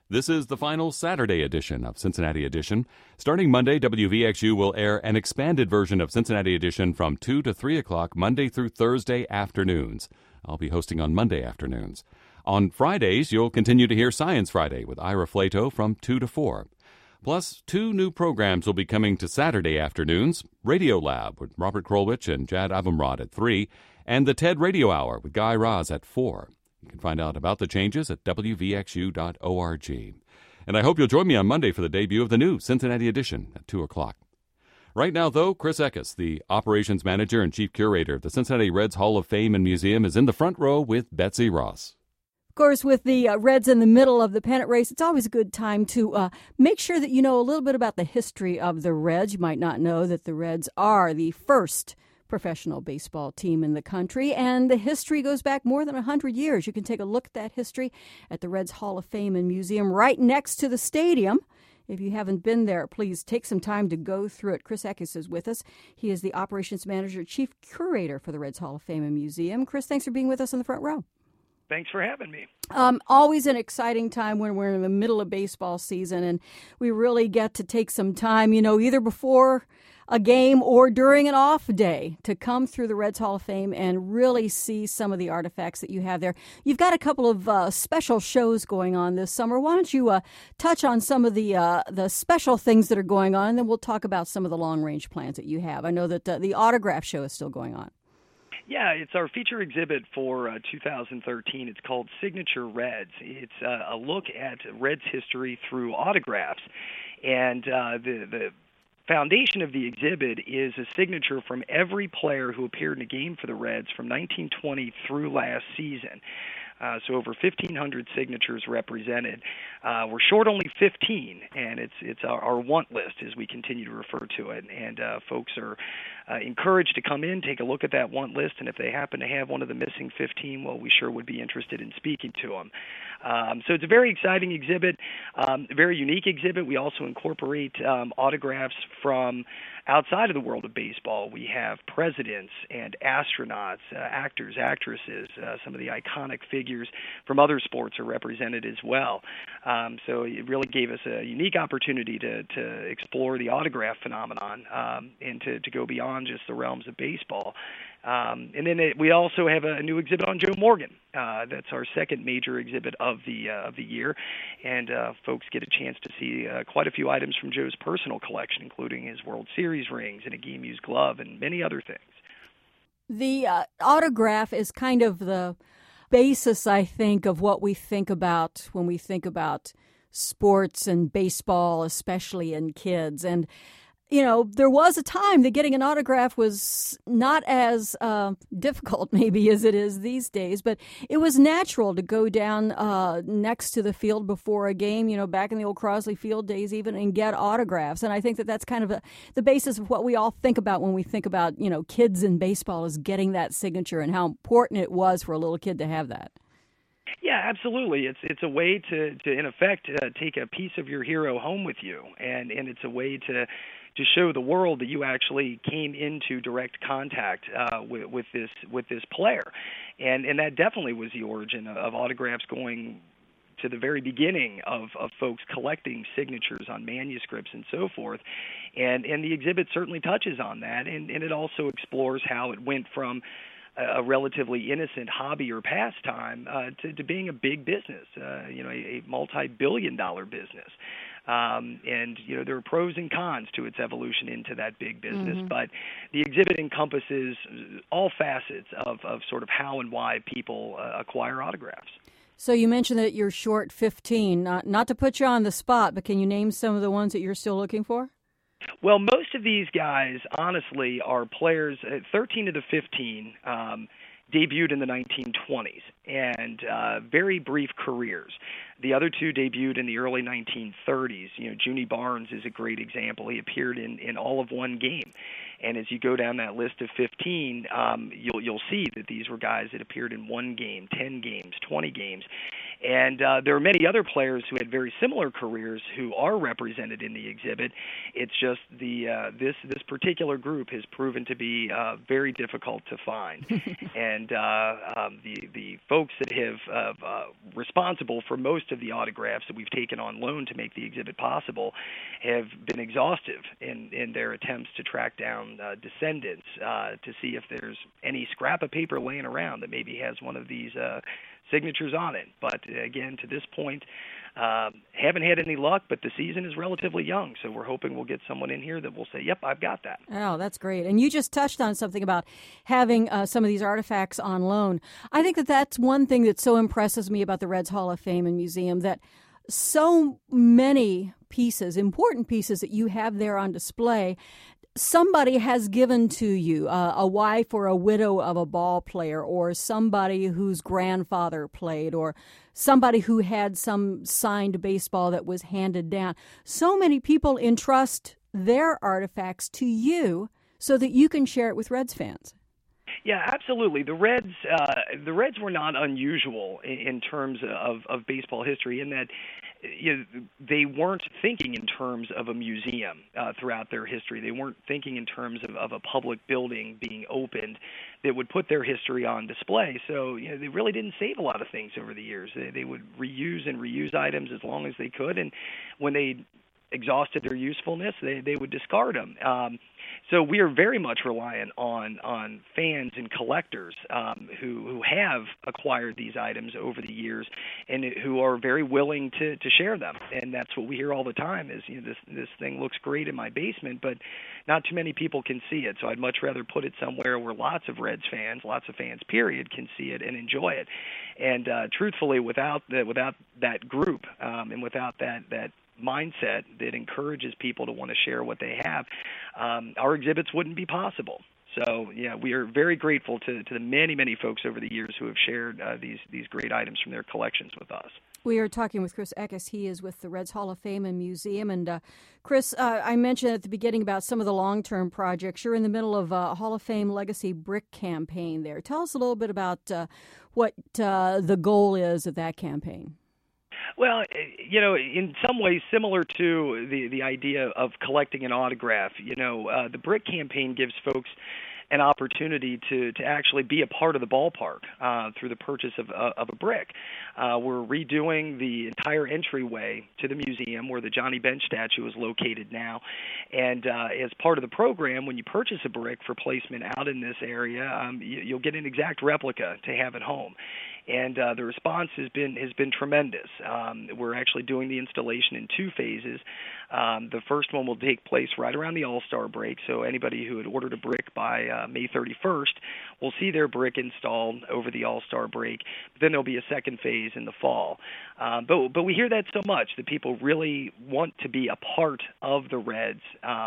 This is the final Saturday edition of Cincinnati Edition. Starting Monday, WVXU will air an expanded version of Cincinnati Edition from 2 to 3 o'clock Monday through Thursday afternoons. I'll be hosting on Monday afternoons. On Fridays, you'll continue to hear Science Friday with Ira Flato from 2 to 4. Plus, 2 new programs will be coming to Saturday afternoons, Radio Lab with Robert Krolwich and Jad Abumrad at 3, and the TED Radio Hour with Guy Raz at 4. You can find out about the changes at wvxu.org. And I hope you'll join me on Monday for the debut of the new Cincinnati Edition at 2 o'clock. Right now, though, Chris Eckes, the operations manager and chief curator of the Cincinnati Reds Hall of Fame and Museum, is in the front row with Betsy Ross. Of course, with the Reds in the middle of the pennant race, it's always a good time to make sure that you know a little bit about the history of the Reds. You might not know that the Reds are the first professional baseball team in the country, and the history goes back more than 100 years. You can take a look at that history at the Reds Hall of Fame and Museum right next to the stadium. If you haven't been there, please take some time to go through it. Chris Eckes is with us. He is the operations manager, chief curator for the Reds Hall of Fame and Museum. Chris, thanks for being with us in the front row. Thanks for having me. Always an exciting time when we're in the middle of baseball season, and we really get to take some time, either before a game or during an off day to come through the Reds Hall of Fame and really see some of the artifacts that you have there. You've got a couple of special shows going on this summer. Why don't you touch on some of the special things that are going on, and then we'll talk about some of the long-range plans that you have. I know that the autograph show is still going on. Yeah, it's our feature exhibit for 2013. It's called Signature Reds. It's a look at Reds history through autographs. And the foundation of the exhibit is a signature from every player who appeared in a game for the Reds from 1920 through last season. So over 1,500 signatures represented. We're short only 15, and it's our want list as we continue to refer to it. And folks are encouraged to come in, take a look at that want list, and if they happen to have one of the missing 15, well, we sure would be interested in speaking to them. So it's a very exciting exhibit, a very unique exhibit. We also incorporate autographs from outside of the world of baseball. We have presidents and astronauts, actors, actresses, some of the iconic figures from other sports are represented as well. So it really gave us a unique opportunity to explore the autograph phenomenon and to go beyond just the realms of baseball. And then we also have a new exhibit on Joe Morgan. That's our second major exhibit of the year, and folks get a chance to see quite a few items from Joe's personal collection, including his World Series rings and a game-used glove and many other things. The autograph is kind of the basis, I think, of what we think about when we think about sports and baseball, especially in kids. And there was a time that getting an autograph was not as difficult maybe as it is these days, but it was natural to go down next to the field before a game, back in the old Crosley Field days even, and get autographs. And I think that that's kind of the basis of what we all think about when we think about, kids in baseball, is getting that signature and how important it was for a little kid to have that. Yeah, absolutely. It's a way to in effect, take a piece of your hero home with you, and it's a way to show the world that you actually came into direct contact with this player, and that definitely was the origin of autographs going to the very beginning of folks collecting signatures on manuscripts and so forth, and the exhibit certainly touches on that, and it also explores how it went from a relatively innocent hobby or pastime to being a big business, a multi-billion-dollar business. And there are pros and cons to its evolution into that big business, but the exhibit encompasses all facets of sort of how and why people acquire autographs. So you mentioned that you're short 15. Not to put you on the spot, but can you name some of the ones that you're still looking for? Well, most of these guys, honestly, are players. 13 of the 15 debuted in the 1920s, and very brief careers. The other two debuted in the early 1930s. Junie Barnes is a great example. He appeared in all of one game. And as you go down that list of 15, you'll see that these were guys that appeared in one game, 10 games, 20 games. And there are many other players who had very similar careers who are represented in the exhibit. It's just this particular group has proven to be very difficult to find. And the folks that have responsible for most of the autographs that we've taken on loan to make the exhibit possible have been exhaustive in their attempts to track down descendants to see if there's any scrap of paper laying around that maybe has one of these signatures on it. But again, to this point, haven't had any luck, but the season is relatively young, so we're hoping we'll get someone in here that will say, yep, I've got that. Oh, that's great. And you just touched on something about having some of these artifacts on loan. I think that's one thing that so impresses me about the Reds Hall of Fame and Museum, that so many pieces, important pieces that you have there on display, somebody has given to you, a wife or a widow of a ball player, or somebody whose grandfather played, or somebody who had some signed baseball that was handed down. So many people entrust their artifacts to you so that you can share it with Reds fans. Yeah, absolutely. The Reds were not unusual in terms of baseball history in that they weren't thinking in terms of a museum throughout their history. They weren't thinking in terms of a public building being opened that would put their history on display. So they really didn't save a lot of things over the years. They would reuse items as long as they could, and when they exhausted their usefulness, they would discard them. So we are very much reliant on fans and collectors who have acquired these items over the years and who are very willing to share them. And that's what we hear all the time is, this thing looks great in my basement, but not too many people can see it. So I'd much rather put it somewhere where lots of fans, period, can see it and enjoy it. And truthfully, without that group and without that mindset that encourages people to want to share what they have, our exhibits wouldn't be possible. So, we are very grateful to the many folks over the years who have shared these great items from their collections with us. We are talking with Chris Eckes. He is with the Reds Hall of Fame and Museum. And Chris, I mentioned at the beginning about some of the long-term projects. You're in the middle of a Hall of Fame Legacy Brick campaign there. Tell us a little bit about what the goal is of that campaign. Well, in some ways similar to the idea of collecting an autograph, the Brick campaign gives folks an opportunity to actually be a part of the ballpark through the purchase of a brick. We're redoing the entire entryway to the museum where the Johnny Bench statue is located now. And as part of the program, when you purchase a brick for placement out in this area, you'll get an exact replica to have at home. And the response has been tremendous. We're actually doing the installation in 2 phases. The first one will take place right around the All-Star break, so anybody who had ordered a brick by May 31st will see their brick installed over the All-Star break. Then there'll be a second phase in the fall. But we hear that so much that people really want to be a part of the Reds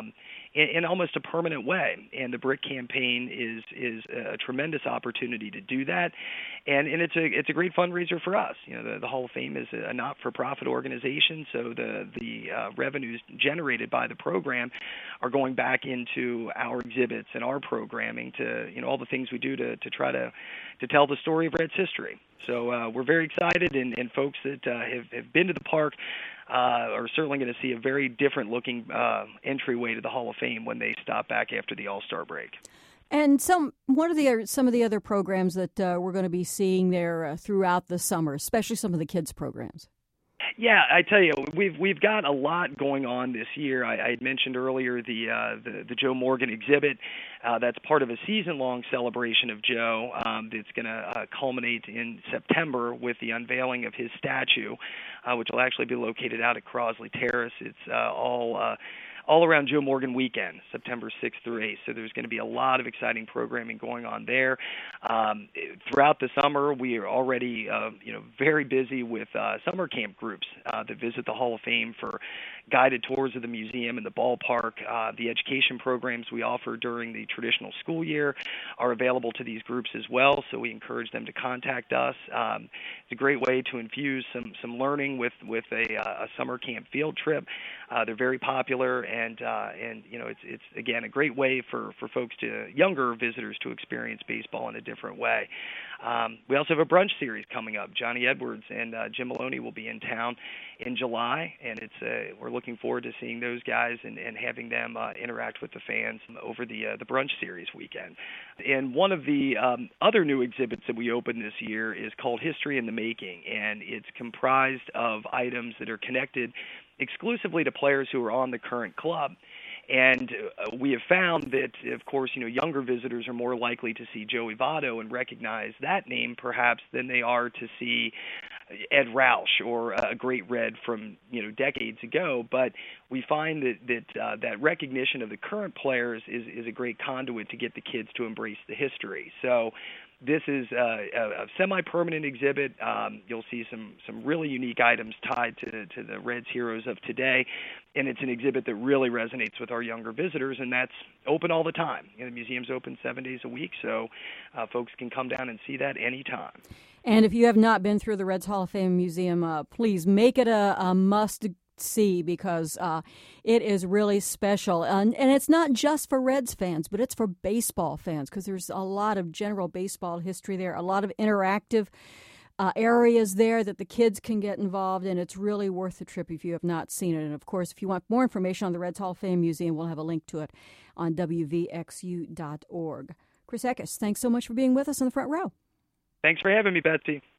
in almost a permanent way, and the Brick campaign is a tremendous opportunity to do that, and it's a great fundraiser for us. The Hall of Fame is a not-for-profit organization, so the revenues generated by the program are going back into our exhibits and our programming to all the things we do to try to tell the story of Reds history. So we're very excited, and folks that have been to the park are certainly going to see a very different-looking entryway to the Hall of Fame when they stop back after the All-Star break. And what are some of the other programs that we're going to be seeing there throughout the summer, especially some of the kids' programs? Yeah, I tell you, we've got a lot going on this year. I had mentioned earlier the Joe Morgan exhibit. That's part of a season-long celebration of Joe that's going to culminate in September with the unveiling of his statue, which will actually be located out at Crosley Terrace. It's all around Joe Morgan weekend, September 6th through 8th. So there's going to be a lot of exciting programming going on there. Throughout the summer, we are already very busy with summer camp groups that visit the Hall of Fame for guided tours of the museum and the ballpark. The education programs we offer during the traditional school year are available to these groups as well, so we encourage them to contact us. It's a great way to infuse some learning with a summer camp field trip. They're very popular, and it's again a great way for folks younger visitors to experience baseball in a different way. We also have a brunch series coming up. Johnny Edwards and Jim Maloney will be in town in July, and we're looking forward to seeing those guys and having them interact with the fans over the brunch series weekend. And one of the other new exhibits that we opened this year is called History in the Making, and it's comprised of items that are connected exclusively to players who are on the current club. And we have found that, of course, younger visitors are more likely to see Joey Votto and recognize that name perhaps than they are to see Ed Roush or a great Red from decades ago. But we find that recognition of the current players is a great conduit to get the kids to embrace the history. So this is a semi-permanent exhibit. You'll see some really unique items tied to the Reds heroes of today, and it's an exhibit that really resonates with our younger visitors, and that's open all the time. The museum's open 7 days a week, so folks can come down and see that anytime. And if you have not been through the Reds Hall of Fame Museum, please make it a must-see, because it is really special. And it's not just for Reds fans, but it's for baseball fans, because there's a lot of general baseball history there, a lot of interactive areas there that the kids can get involved in. It's really worth the trip if you have not seen it. And, of course, if you want more information on the Reds Hall of Fame Museum, we'll have a link to it on WVXU.org. Chris Eckes, thanks so much for being with us in the front row. Thanks for having me, Betsy.